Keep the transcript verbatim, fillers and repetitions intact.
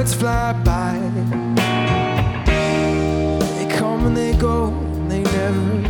birds fly by. They come and they go, they never